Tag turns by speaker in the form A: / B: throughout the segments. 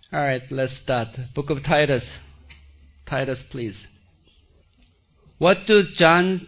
A: All right, let's start. Book of Titus. Titus, please. What do John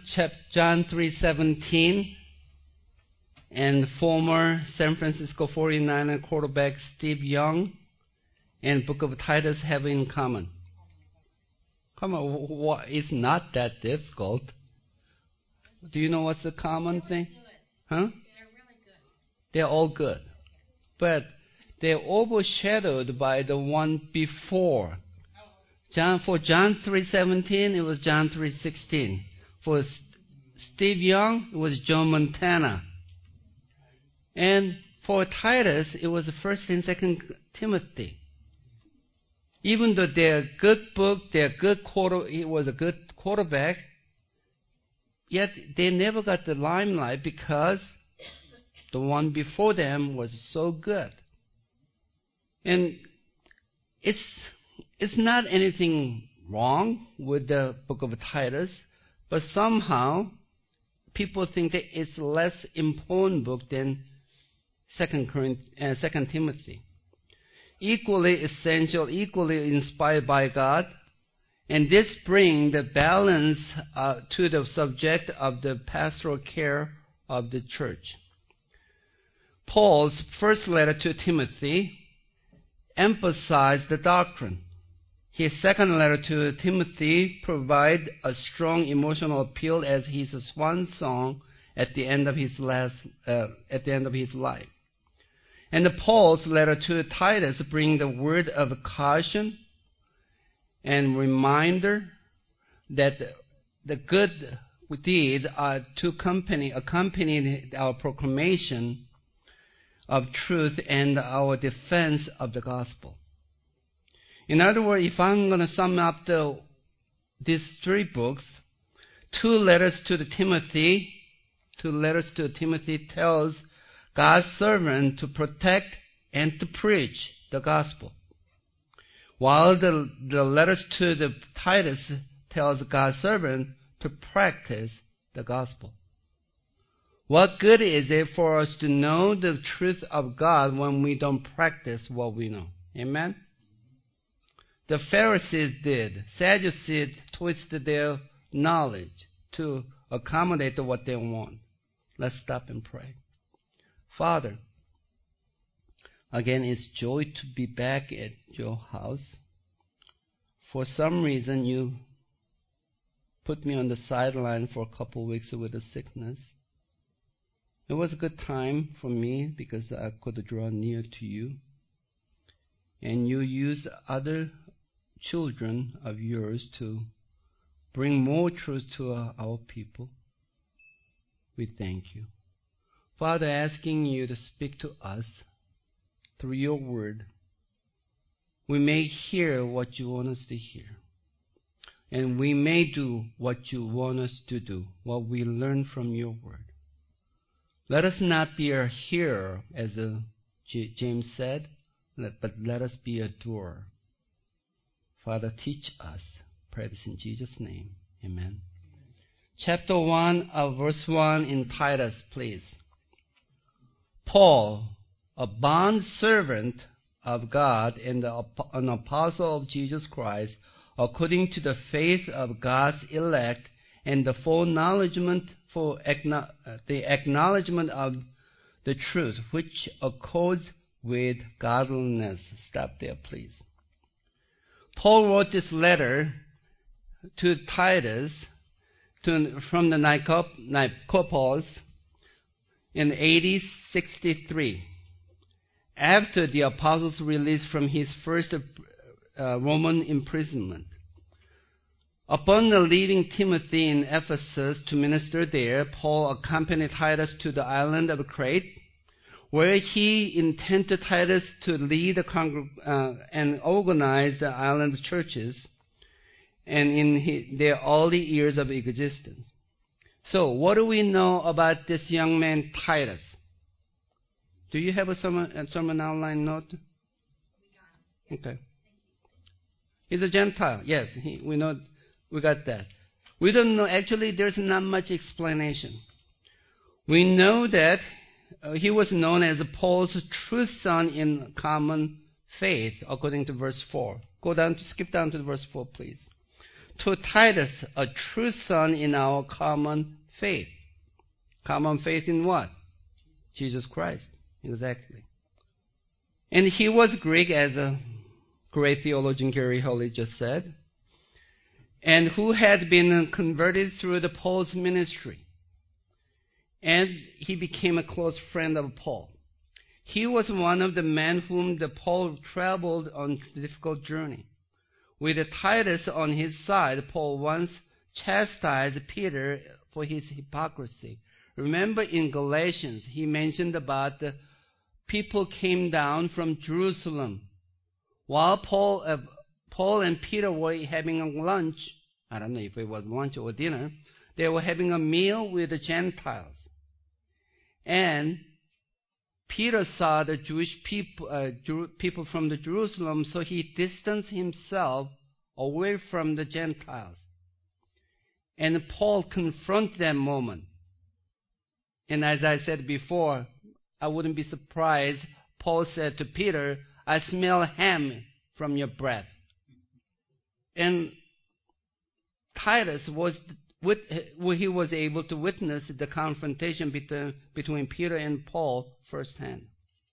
A: 3:17 and former San Francisco 49er quarterback Steve Young and Book of Titus have in common? Come on, it's not that difficult. Do you know what's the common thing? Huh?
B: They're really good.
A: They're all good. But they're overshadowed by the one before. For John 3:17, it was John 3:16. For Steve Young, it was Joe Montana. And for Titus, it was 1st and 2nd Timothy. Even though they're good books, he was a good quarterback, yet they never got the limelight because the one before them was so good. And it's not anything wrong with the book of Titus, but somehow people think that it's a less important book than 2 Timothy. Equally essential, equally inspired by God, and this brings the balance to the subject of the pastoral care of the church. Paul's first letter to Timothy emphasized the doctrine. His second letter to Timothy provides a strong emotional appeal as his swan song at the end of his life. And Paul's letter to Titus brings the word of caution and reminder that the good deeds are to accompany our proclamation of truth and our defense of the gospel. In other words, if I'm going to sum up these 3 books, 2 letters to Timothy tells God's servant to protect and to preach the gospel, while the letters to Titus tells God's servant to practice the gospel. What good is it for us to know the truth of God when we don't practice what we know? Amen? The Pharisees did. Sadducees twisted their knowledge to accommodate what they want. Let's stop and pray. Father, again, it's joy to be back at your house. For some reason, you put me on the sideline for a couple of weeks with a sickness. It was a good time for me because I could draw near to you. And you used other children of yours to bring more truth to our people. We thank you. Father, asking you to speak to us through your word, we may hear what you want us to hear. And we may do what you want us to do, what we learn from your word. Let us not be a hearer, as James said, but let us be a doer. Father, teach us. Pray this in Jesus' name. Amen. Chapter 1 of verse 1 in Titus, please. Paul, a bond servant of God and an apostle of Jesus Christ, according to the faith of God's elect and the full acknowledgement of the truth, which accords with godliness. Stop there, please. Paul wrote this letter to Titus from the Nicopolis in AD 63, after the apostle's release from his first Roman imprisonment. Upon leaving Timothy in Ephesus to minister there, Paul accompanied Titus to the island of Crete, where he intended Titus to lead and organize the island churches and in their early years of existence. So, what do we know about this young man, Titus? Do you have a sermon outline note? Okay. He's a Gentile. Yes, we know. We got that. We don't know. Actually, there's not much explanation. We know that he was known as Paul's true son in common faith, according to verse 4. Skip down to verse 4, please. To Titus, a true son in our common faith. Common faith in what? Jesus Christ. Exactly. And he was Greek, as a great theologian Gary Holly just said, and who had been converted through the Paul's ministry. And he became a close friend of Paul. He was one of the men whom the Paul traveled on a difficult journey. With Titus on his side, Paul once chastised Peter for his hypocrisy. Remember in Galatians, he mentioned about the people came down from Jerusalem. While Paul and Peter were having a lunch, I don't know if it was lunch or dinner, they were having a meal with the Gentiles. And Peter saw the Jewish people from the Jerusalem, so he distanced himself away from the Gentiles. And Paul confronted that moment. And as I said before, I wouldn't be surprised, Paul said to Peter, I smell ham from your breath. And Titus he was able to witness the confrontation between Peter and Paul firsthand.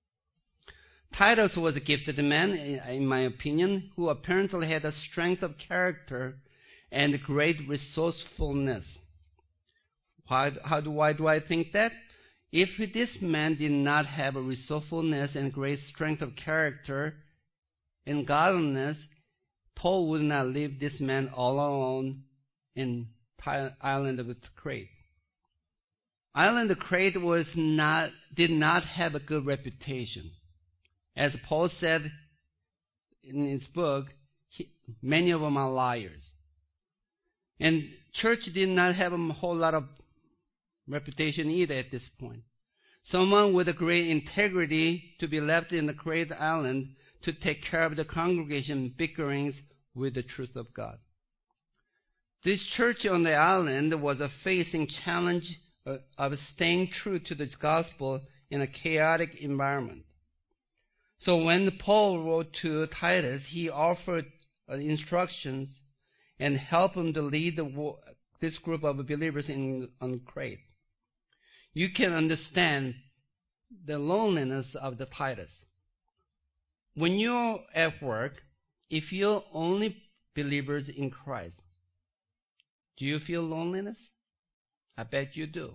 A: Titus was a gifted man, in my opinion, who apparently had a strength of character and great resourcefulness. Why do I think that? If this man did not have a resourcefulness and great strength of character and godliness, Paul would not leave this man all alone in island of Crete. Island of Crete did not have a good reputation. As Paul said in his book, many of them are liars. And church did not have a whole lot of reputation either at this point. Someone with a great integrity to be left in the Crete island to take care of the congregation bickerings with the truth of God. This church on the island was facing challenge of staying true to the gospel in a chaotic environment. So when Paul wrote to Titus, he offered instructions and helped him to lead this group of believers on Crete. You can understand the loneliness of the Titus. When you're at work, if you're only believers in Christ, do you feel loneliness? I bet you do.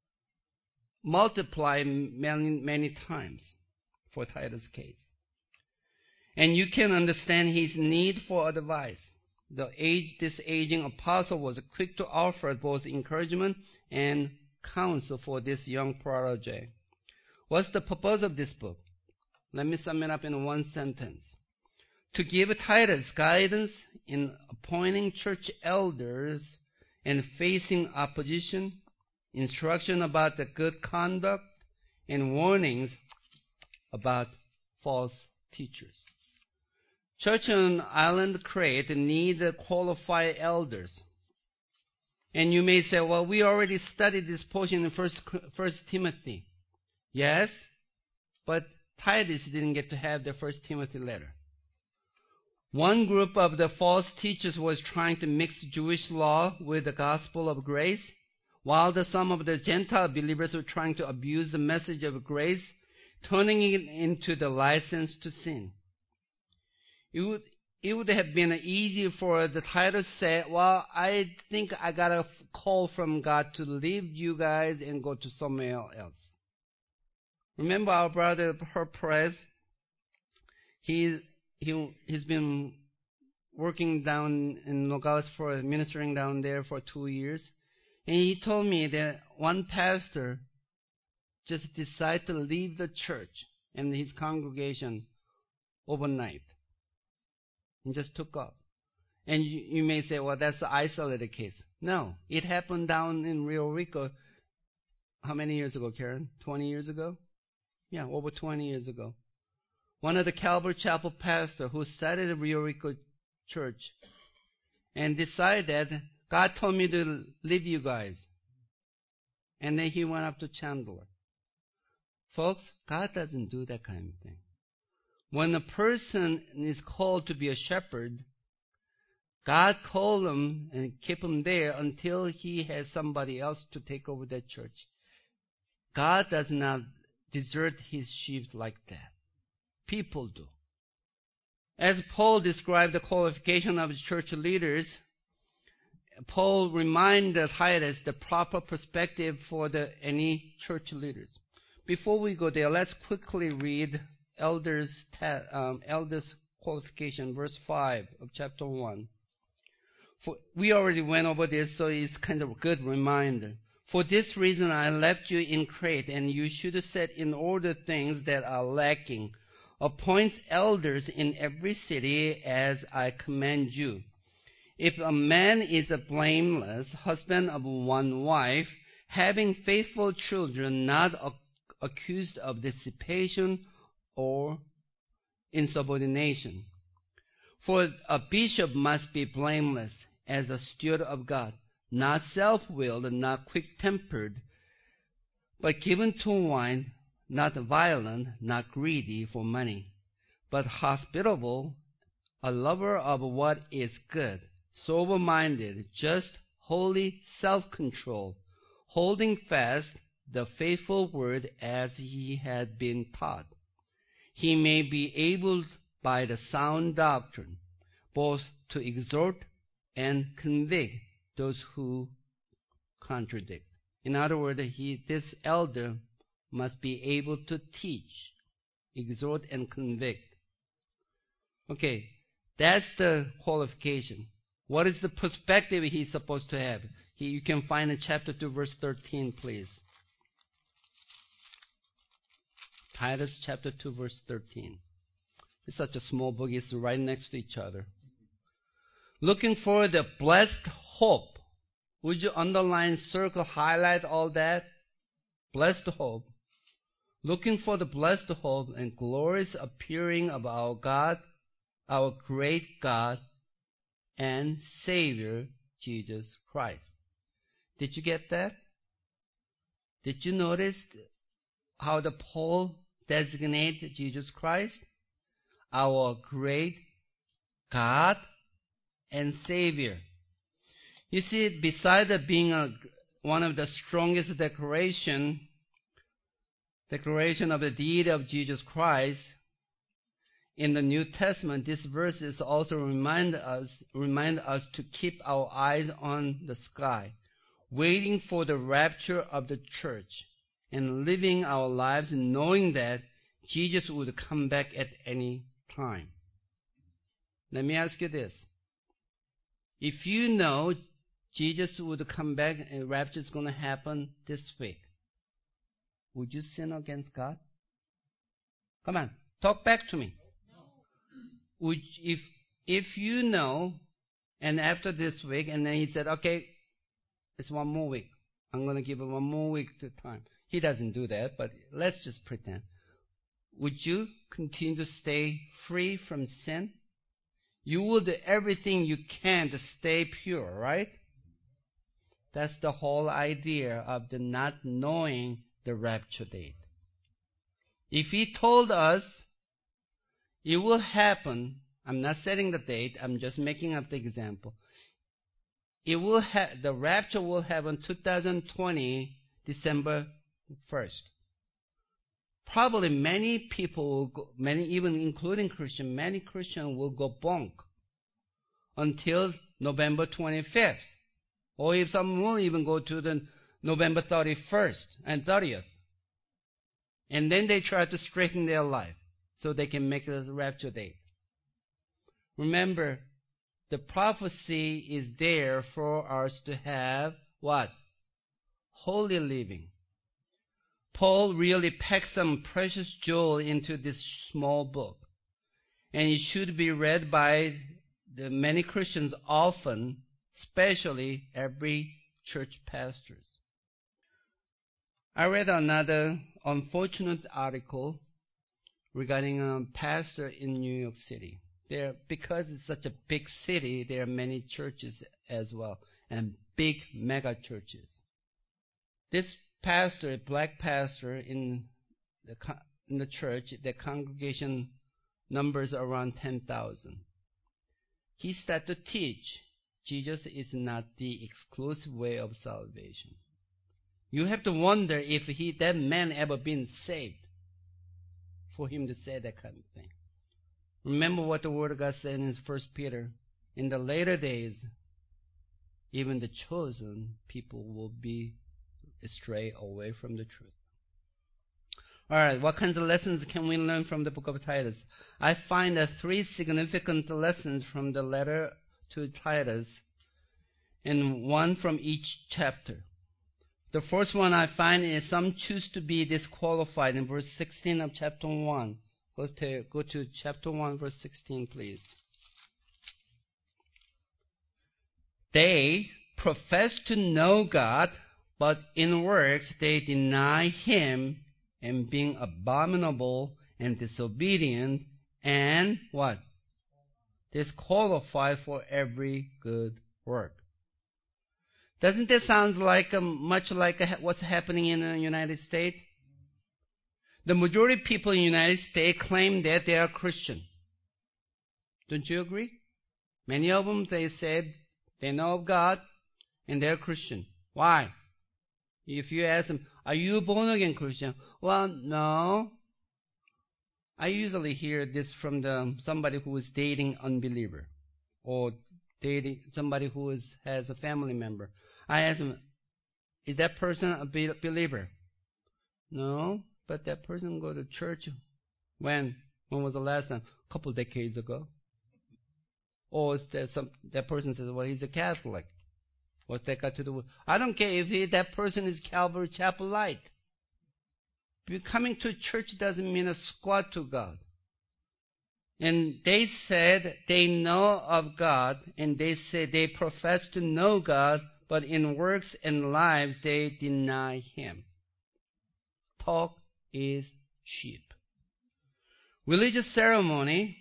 A: Multiply many times for Titus' case. And you can understand his need for advice. This aging apostle was quick to offer both encouragement and counsel for this young protege. What's the purpose of this book? Let me sum it up in one sentence. To give Titus guidance in appointing church elders and facing opposition, instruction about the good conduct, and warnings about false teachers. Church on island Crete need qualified elders. And you may say, well, we already studied this portion in First Timothy. Yes, but Titus didn't get to have the First Timothy letter. One group of the false teachers was trying to mix Jewish law with the gospel of grace, while some of the Gentile believers were trying to abuse the message of grace, turning it into the license to sin. It would have been easy for the Titus to say, well, I think I got a call from God to leave you guys and go to somewhere else. Remember our brother Herb Perez? He's been working down in Nogales ministering down there for 2 years. And he told me that one pastor just decided to leave the church and his congregation overnight. And just took off. And you may say, well, that's an isolated case. No, it happened down in Rio Rico. How many years ago, Karen? 20 years ago? Yeah, over 20 years ago. One of the Calvary Chapel pastor who started a Rio Rico church and decided that God told me to leave you guys. And then he went up to Chandler. Folks, God doesn't do that kind of thing. When a person is called to be a shepherd, God called him and keep him there until he has somebody else to take over that church. God does not desert his sheep like that. People do. As Paul described the qualification of church leaders, Paul reminded Titus the proper perspective for any church leaders. Before we go there, let's quickly read elders' qualification, verse 5 of chapter 1. We already went over this, so it's kind of a good reminder. For this reason I left you in Crete, and you should set in order things that are lacking. Appoint elders in every city as I command you. If a man is a blameless husband of one wife, having faithful children, not accused of dissipation or insubordination. For a bishop must be blameless as a steward of God, not self-willed, not quick-tempered, but given to wine, not violent, not greedy for money, but hospitable, a lover of what is good, sober-minded, just, holy, self-controlled, holding fast the faithful word as he had been taught. He may be able by the sound doctrine both to exhort and convict those who contradict. In other words, this elder must be able to teach, exhort, and convict. Okay, that's the qualification. What is the perspective he's supposed to have? You can find in chapter 2, verse 13, please. Titus chapter 2, verse 13. It's such a small book, it's right next to each other. Looking for the blessed hope. Would you underline, circle, highlight all that? Blessed hope. Looking for the blessed hope and glorious appearing of our God, our great God and Savior, Jesus Christ. Did you get that? Did you notice how the Paul designated Jesus Christ? Our great God and Savior. You see, besides being one of the strongest declaration of the deity of Jesus Christ in the New Testament, this verse is also remind us to keep our eyes on the sky, waiting for the rapture of the church, and living our lives knowing that Jesus would come back at any time. Let me ask you this. If you know Jesus would come back and rapture is going to happen this week, would you sin against God? Come on, talk back to me. No. If you know, and after this week, and then he said, okay, it's one more week. I'm going to give him one more week to time. He doesn't do that, but let's just pretend. Would you continue to stay free from sin? You will do everything you can to stay pure, right? That's the whole idea of the not knowing the rapture date. If he told us it will happen, I'm not setting the date, I'm just making up the example. The rapture will happen 2020, December 1st. Probably many people will go, even including Christians, many Christians will go bonk until November 25th. Or if some will even go to the November 31st and 30th. And then they try to straighten their life so they can make the rapture date. Remember, the prophecy is there for us to have what? Holy living. Paul really packed some precious jewel into this small book. And it should be read by the many Christians often, especially every church pastors. I read another unfortunate article regarding a pastor in New York City. Because it's such a big city, there are many churches as well, and big mega churches. This pastor, a black pastor in the church, the congregation numbers around 10,000. He started to teach Jesus is not the exclusive way of salvation. You have to wonder if that man ever been saved for him to say that kind of thing. Remember what the Word of God said in 1 Peter. In the later days, even the chosen people will be astray away from the truth. All right, what kinds of lessons can we learn from the book of Titus? I find 3 significant lessons from the letter to Titus, and one from each chapter. The first one I find is some choose to be disqualified in verse 16 of chapter 1. Go to chapter 1, verse 16, please. They profess to know God, but in works they deny Him, and being abominable and disobedient, and what? Disqualified for every good work. Doesn't that sound like much like what's happening in the United States? The majority of people in the United States claim that they are Christian. Don't you agree? Many of them, they said they know of God and they're Christian. Why? If you ask them, are you a born-again Christian? Well, no. I usually hear this from somebody who is dating unbeliever or dating somebody who has a family member. I ask them, is that person a believer? No, but that person go to church. When? When was the last time? A couple of decades ago. Or is there that person says, well, he's a Catholic. What's that got to do with? I don't care if that person is Calvary Chapelite. Coming to church doesn't mean a squat to God. And they said they know of God, and they said they profess to know God, but in works and lives they deny Him. Talk is cheap. Religious ceremonies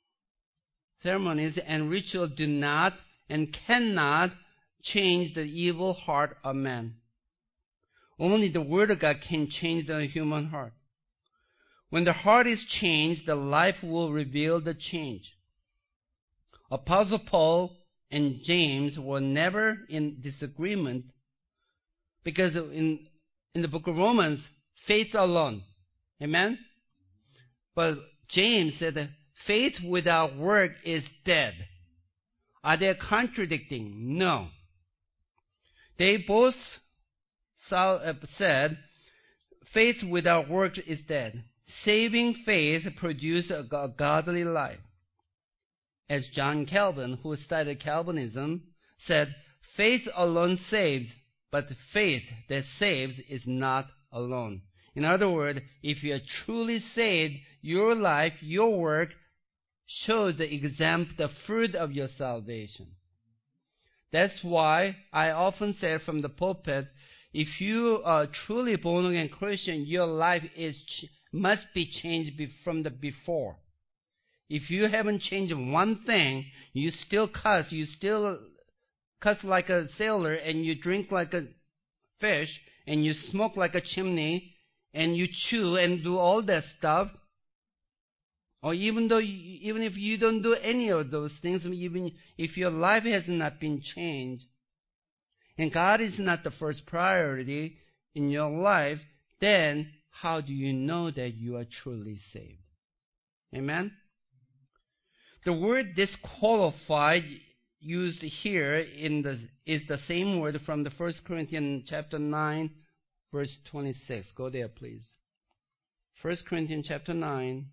A: and rituals do not and cannot change the evil heart of man. Only the Word of God can change the human heart. When the heart is changed, the life will reveal the change. Apostle Paul and James were never in disagreement because in the book of Romans, faith alone. Amen? But James said faith without work is dead. Are they contradicting? No. They both said faith without works is dead. Saving faith produces a godly life. As John Calvin, who studied Calvinism, said, faith alone saves, but faith that saves is not alone. In other words, if you are truly saved, your life, your work, shows the fruit of your salvation. That's why I often say from the pulpit, if you are truly born-again Christian, your life must be changed from the before. If you haven't changed one thing, you still cuss like a sailor, and you drink like a fish, and you smoke like a chimney, and you chew and do all that stuff. Or even if you don't do any of those things, even if your life has not been changed, and God is not the first priority in your life, then how do you know that you are truly saved? Amen? The word disqualified used here is the same word from the 1 Corinthians chapter 9, verse 26. Go there, please. 1 Corinthians chapter 9,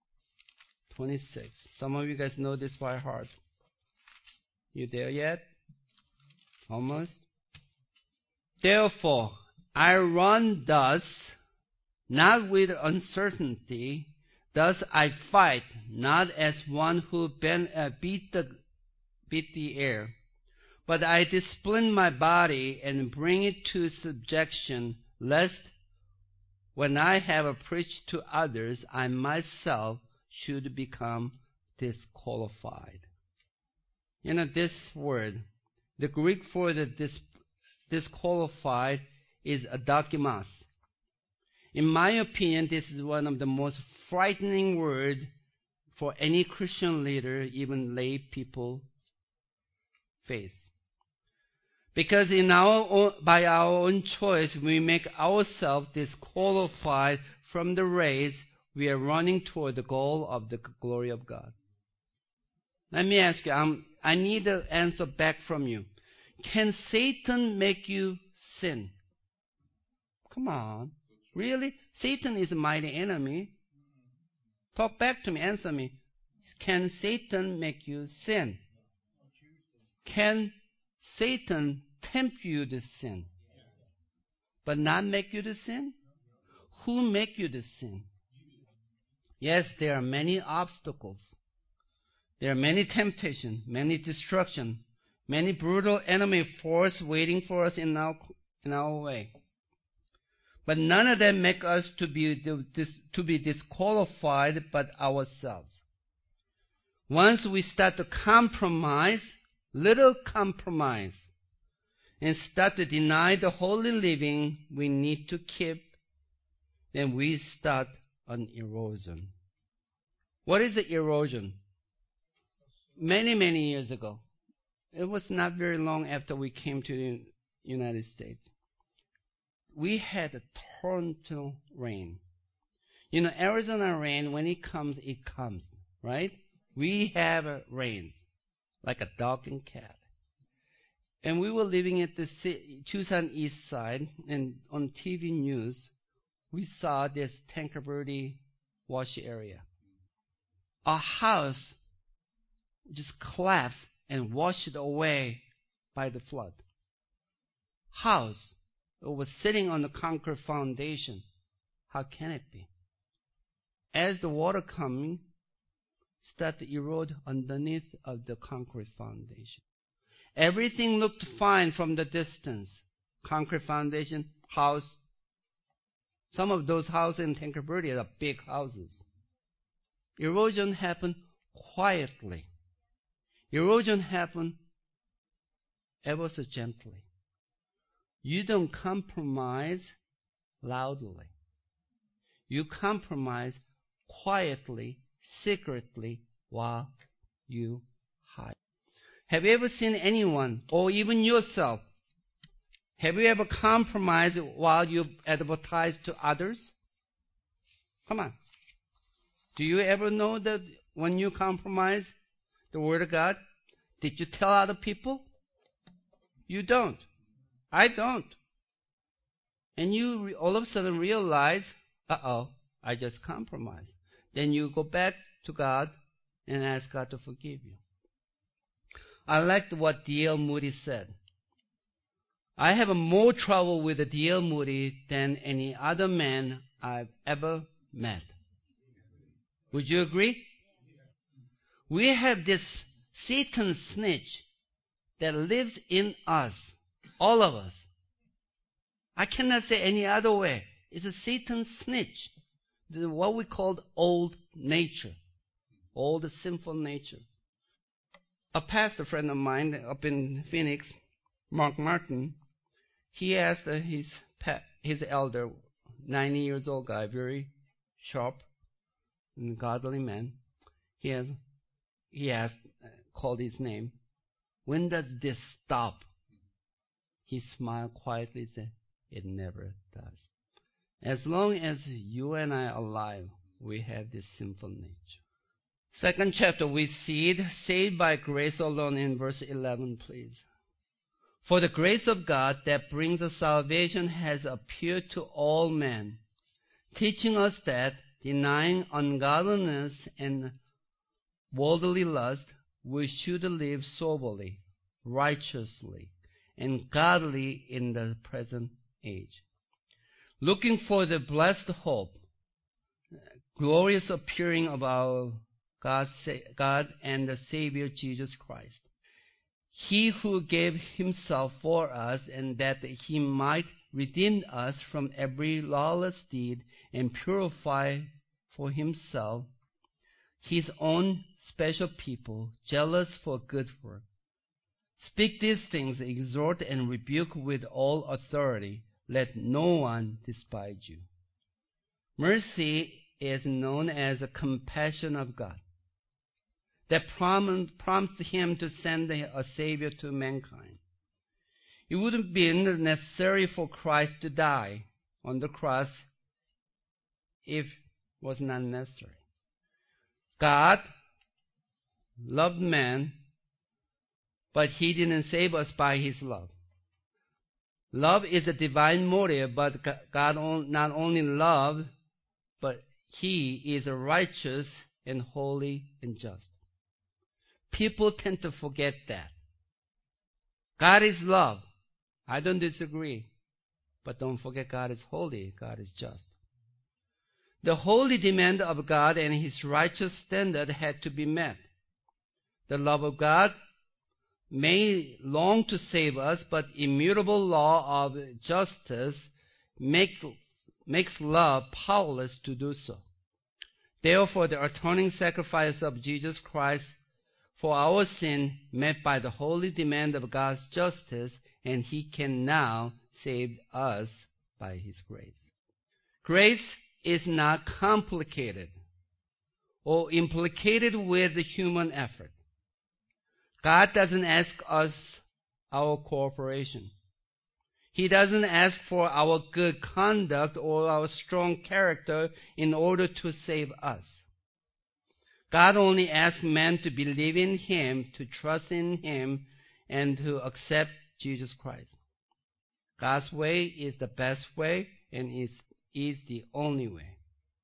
A: 26. Some of you guys know this by heart. You there yet? Almost. Therefore, I run thus, not with uncertainty. Thus I fight, not as one who beat the air, but I discipline my body and bring it to subjection, lest when I have preached to others, I myself should become disqualified. You know, this word, the Greek for the disqualified is adokimos. In my opinion, this is one of the most frightening words for any Christian leader, even lay people, face. Because by our own choice, we make ourselves disqualified from the race we are running toward the goal of the glory of God. Let me ask you, I need an answer back from you. Can Satan make you sin? Come on. Really? Satan is a mighty enemy. Talk back to me, answer me. Can Satan make you sin? Can Satan tempt you to sin, but not make you to sin? Who make you to sin? Yes, there are many obstacles. There are many temptations, many destruction, many brutal enemy force waiting for us in our way. But none of them make us to be disqualified but ourselves. Once we start to compromise, little compromise, and start to deny the holy living we need to keep, then we start an erosion. What is the erosion? Many, many years ago, it was not very long after we came to the United States, we had a torrential rain. You know, Arizona rain, when it comes, right? We have a rain, like a dog and cat. And we were living at the Tucson east side, and on TV news, we saw this Tanque Verde wash area. Our house just collapsed and washed away by the flood. House, it was sitting on the concrete foundation. How can it be? As the water coming, start to erode underneath of the concrete foundation. Everything looked fine from the distance. Concrete foundation, house. Some of those houses in Tanque Verde are big houses. Erosion happened quietly. Erosion happened ever so gently. You don't compromise loudly. You compromise quietly, secretly, while you hide. Have you ever seen anyone, or even yourself, have you ever compromised while you advertise to others? Come on. Do you ever know that when you compromise the Word of God, did you tell other people? You don't. I don't. And you all of a sudden realize, I just compromised. Then you go back to God and ask God to forgive you. I liked what D.L. Moody said. I have more trouble with D.L. Moody than any other man I've ever met. Would you agree? We have this Satan snitch that lives in us, all of us. I cannot say any other way. It's a Satan snitch, what we call old nature, old sinful nature. A pastor friend of mine up in Phoenix, Mark Martin, he asked his elder, 90 years old guy, very sharp and godly man. He asked, called his name, when does this stop? He smiled quietly and said, it never does. As long as you and I are alive, we have this sinful nature. Second chapter, we see it, saved by grace alone, in verse 11, please. For the grace of God that brings us salvation has appeared to all men, teaching us that, denying ungodliness and worldly lust, we should live soberly, righteously, and godly in the present age, looking for the blessed hope, glorious appearing of our God and the Savior Jesus Christ. He who gave himself for us, and that he might redeem us from every lawless deed and purify for himself his own special people, jealous for good work. Speak these things, exhort and rebuke with all authority. Let no one despise you. Mercy is known as the compassion of God. that promised him to send a Savior to mankind. It would have been necessary for Christ to die on the cross if it was not necessary. God loved man, but he didn't save us by his love. Love is a divine motive, but God not only loved, but he is righteous and holy and just. People tend to forget that. God is love. I don't disagree. But don't forget God is holy. God is just. The holy demand of God and his righteous standard had to be met. The love of God may long to save us, but immutable law of justice makes love powerless to do so. Therefore, the atoning sacrifice of Jesus Christ for our sin met by the holy demand of God's justice, and he can now save us by his grace. Grace is not complicated or implicated with the human effort. God doesn't ask us our cooperation. He doesn't ask for our good conduct or our strong character in order to save us. God only asks man to believe in him, to trust in him, and to accept Jesus Christ. God's way is the best way and is the only way.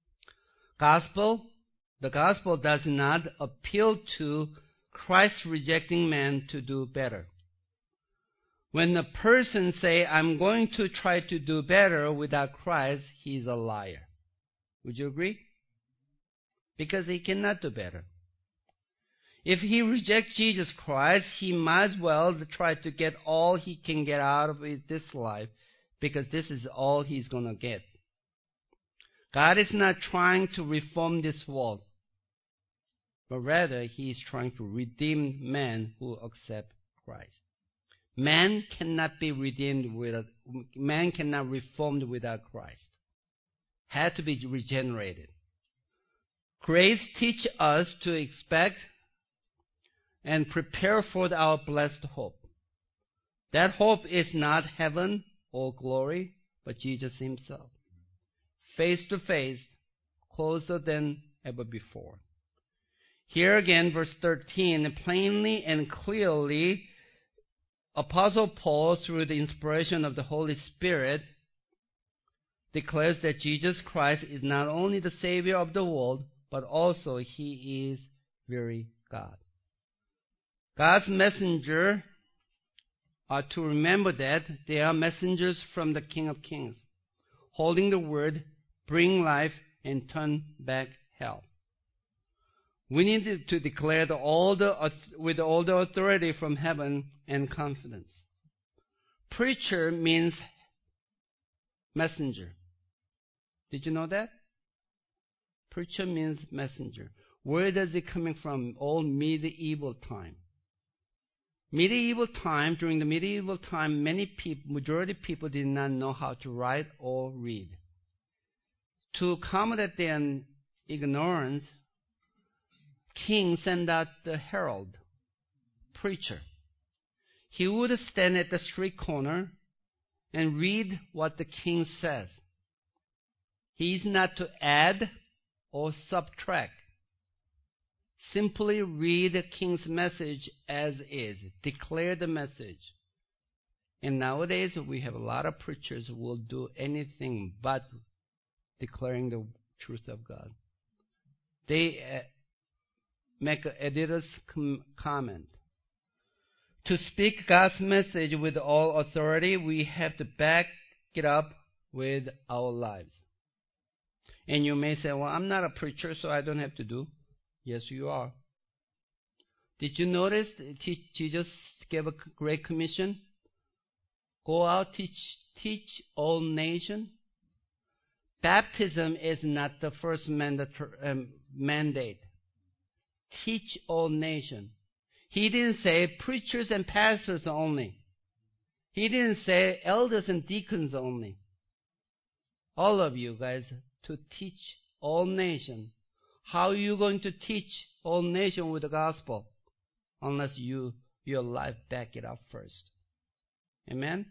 A: The gospel does not appeal to Christ rejecting man to do better. When a person says, I'm going to try to do better without Christ, he's a liar. Would you agree? Because he cannot do better. If he rejects Jesus Christ, he might as well try to get all he can get out of this life, because this is all he's going to get. God is not trying to reform this world, but rather he is trying to redeem men who accept Christ. Man cannot be man cannot reformed without Christ. Had to be regenerated. Grace teaches us to expect and prepare for our blessed hope. That hope is not heaven or glory, but Jesus himself. Face to face, closer than ever before. Here again, verse 13, plainly and clearly, Apostle Paul, through the inspiration of the Holy Spirit, declares that Jesus Christ is not only the Savior of the world, but also he is very God. God's messengers are to remember that they are messengers from the King of Kings, holding the word, bring life, and turn back hell. We need to declare with all the authority from heaven and confidence. Preacher means messenger. Did you know that? Preacher means messenger. Where does it coming from? Old medieval time. During the medieval time, majority of people did not know how to write or read. To accommodate their ignorance, king sent out the herald, preacher. He would stand at the street corner and read what the king says. He is not to add or subtract. Simply read the king's message as is. Declare the message. And nowadays we have a lot of preachers who will do anything but declaring the truth of God. They make an editor's comment. To speak God's message with all authority, we have to back it up with our lives. And you may say, well, I'm not a preacher, so I don't have to do. Yes, you are. Did you notice Jesus gave a great commission? Go out, teach all nations. Baptism is not the first mandate. Teach all nations. He didn't say preachers and pastors only. He didn't say elders and deacons only. All of you guys to teach all nations. How are you going to teach all nations with the gospel unless your life back it up first? Amen?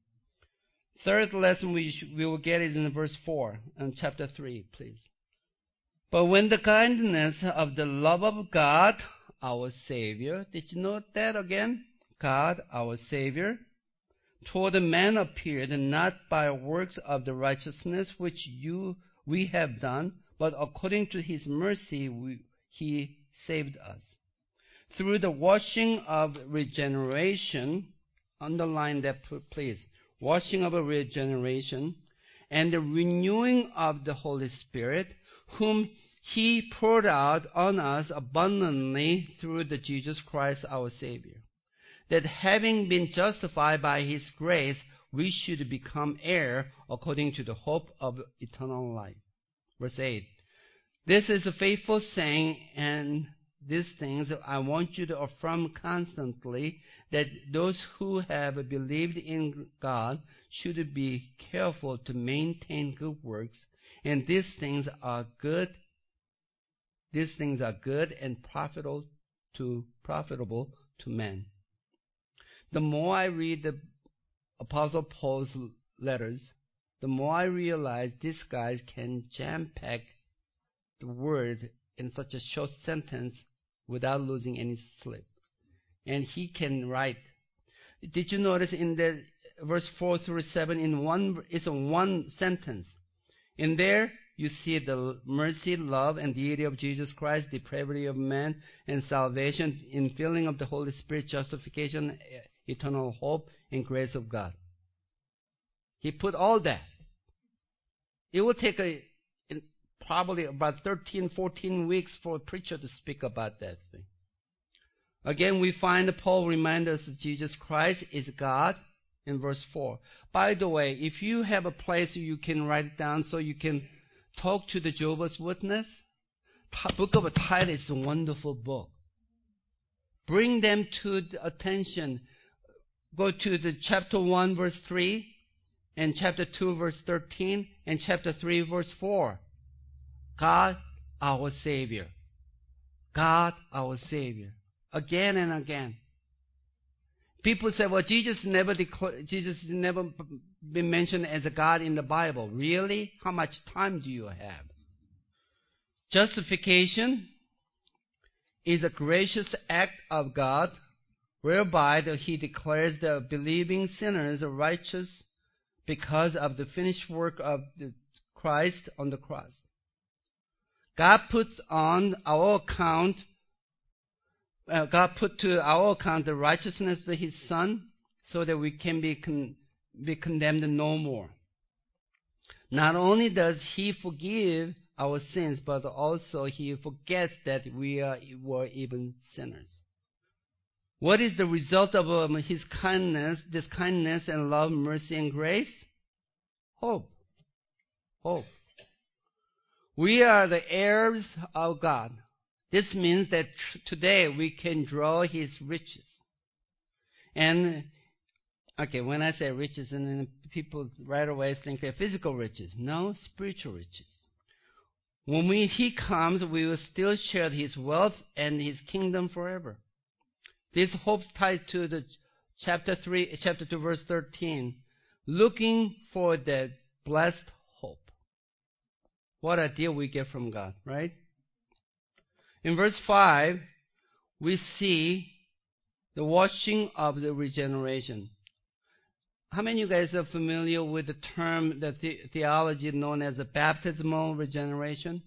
A: Third lesson we will get is in verse 4 in chapter 3, please. But when the kindness of the love of God, our Savior, did you note that again? God, our Savior, toward man appeared, not by works of the righteousness which we have done, but according to his mercy he saved us. Through the washing of regeneration, underline that please, washing of regeneration, and the renewing of the Holy Spirit, whom he poured out on us abundantly through the Jesus Christ our Savior, that having been justified by his grace, we should become heir according to the hope of eternal life. Verse 8. This is a faithful saying, and these things I want you to affirm constantly, that those who have believed in God should be careful to maintain good works, and these things are good. These things are good and profitable to men. The more I read the Apostle Paul's letters, the more I realize these guys can jam-pack the word in such a short sentence without losing any sleep. And he can write. Did you notice in the verse 4 through 7 it's a one sentence. In there you see the mercy, love, and deity of Jesus Christ, depravity of man, and salvation, infilling of the Holy Spirit, justification, eternal hope, and grace of God. He put all that. It will take probably about 13, 14 weeks for a preacher to speak about that thing. Again, we find Paul reminds us that Jesus Christ is God in verse 4. By the way, if you have a place you can write it down so you can talk to the Jehovah's Witness, book of Titus is a wonderful book. Bring them to the attention. Go to the chapter 1 verse 3 and chapter 2 verse 13 and chapter 3 verse 4. God our Savior. God our Savior. Again and again. People say, well, Jesus has never been mentioned as a God in the Bible. Really? How much time do you have? Justification is a gracious act of God whereby he declares the believing sinners righteous because of the finished work of Christ on the cross. God put to our account the righteousness of his Son so that we can be condemned no more. Not only does he forgive our sins, but also he forgets that we were even sinners. What is the result of his kindness, this kindness and love, mercy and grace? Hope. Hope. We are the heirs of God. This means that today we can draw his riches. And, okay, when I say riches, and then people right away think they're physical riches. No, spiritual riches. When he comes, we will still share his wealth and his kingdom forever. This hope's tied to the chapter 2, verse 13. Looking for that blessed hope. What a deal we get from God, right? In verse 5, we see the washing of the regeneration. How many of you guys are familiar with the term, the theology known as the baptismal regeneration?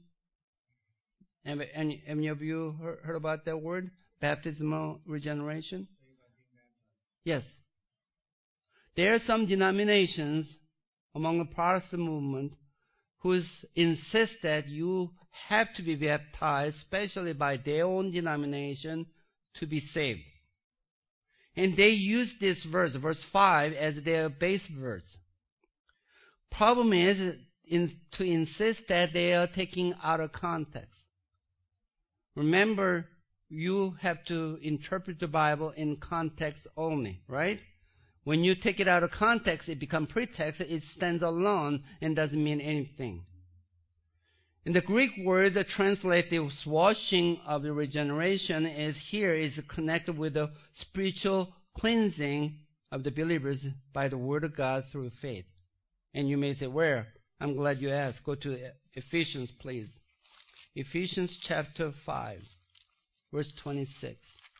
A: Any of you heard about that word? Baptismal regeneration? Yes. There are some denominations among the Protestant movement who insist that you have to be baptized, especially by their own denomination, to be saved. And they use this verse, verse 5, as their base verse. Problem is to insist that they are taking out of context. Remember, you have to interpret the Bible in context only, right? When you take it out of context, it becomes pretext. It stands alone and doesn't mean anything. In the Greek word translated washing of the regeneration is connected with the spiritual cleansing of the believers by the word of God through faith. And you may say, where? I'm glad you asked. Go to Ephesians, please. Ephesians chapter 5, verse 26.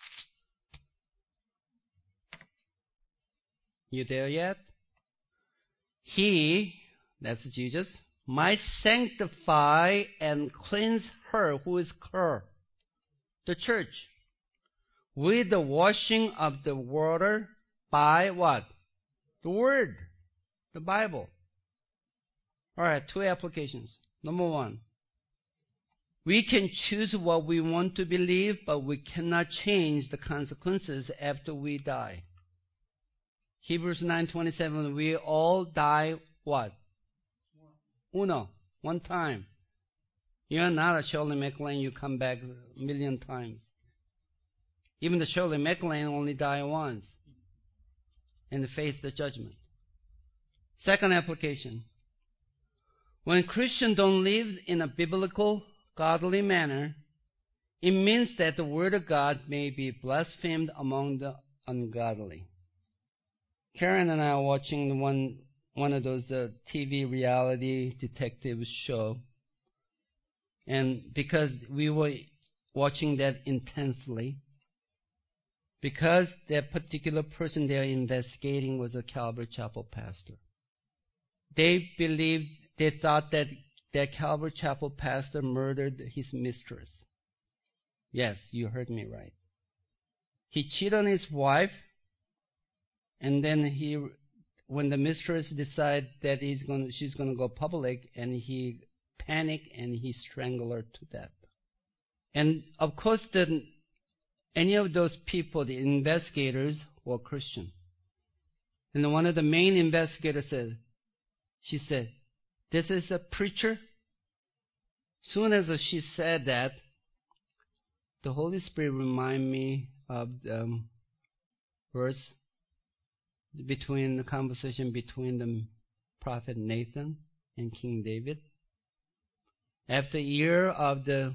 A: You there yet? He, that's Jesus, might sanctify and cleanse her, who is her, the church, with the washing of the water by what? The Word, the Bible. All right, 2 applications. Number 1, we can choose what we want to believe, but we cannot change the consequences after we die. Hebrews 9:27, we all die what? One time. You're not a Shirley MacLaine, you come back a million times. Even the Shirley MacLaine only died once and face the judgment. Second application. When Christians don't live in a biblical, godly manner, it means that the Word of God may be blasphemed among the ungodly. Karen and I are watching one of those TV reality detective show, and because we were watching that intensely, because that particular person they are investigating was a Calvary Chapel pastor. They thought that Calvary Chapel pastor murdered his mistress. Yes, you heard me right. He cheated on his wife, and then when the mistress decided that she's going to go public, and he panicked and he strangled her to death. And of course, any of those people, the investigators, were Christian. And one of the main investigators said, this is a preacher? Soon as she said that, the Holy Spirit reminded me of the verse between the conversation between the prophet Nathan and King David. After a year of the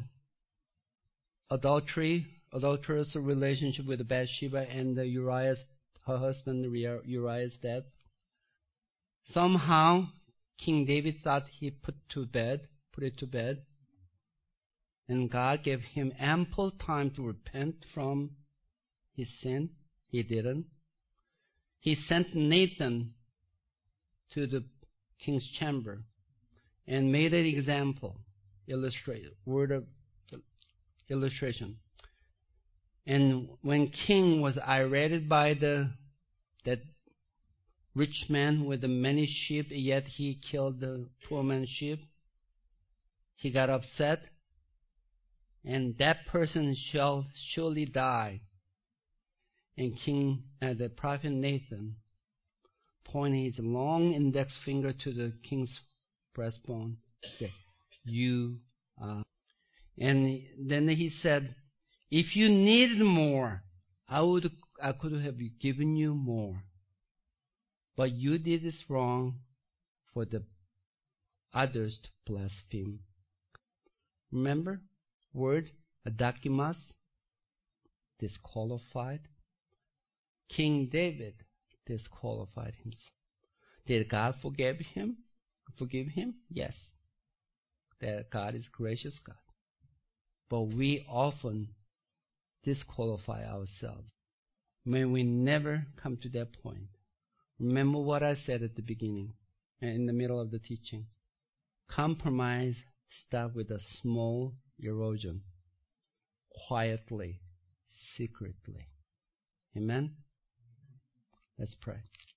A: adulterous relationship with Bathsheba and her husband Uriah's death, somehow King David thought he put it to bed, and God gave him ample time to repent from his sin. He didn't. He sent Nathan to the king's chamber and made an example, word of illustration. And when king was irate by that rich man with the many sheep, yet he killed the poor man's sheep, he got upset, and that person shall surely die. And the prophet Nathan pointed his long index finger to the king's breastbone, said, "You are." And then he said, "If you needed more, I could have given you more. But you did this wrong for the others to blaspheme." Remember, word adakimas, disqualified. King David disqualified himself. Did God forgive him? Yes. That God is gracious God. But we often disqualify ourselves. May we never come to that point. Remember what I said at the beginning and in the middle of the teaching. Compromise starts with a small erosion, quietly, secretly. Amen? Let's pray.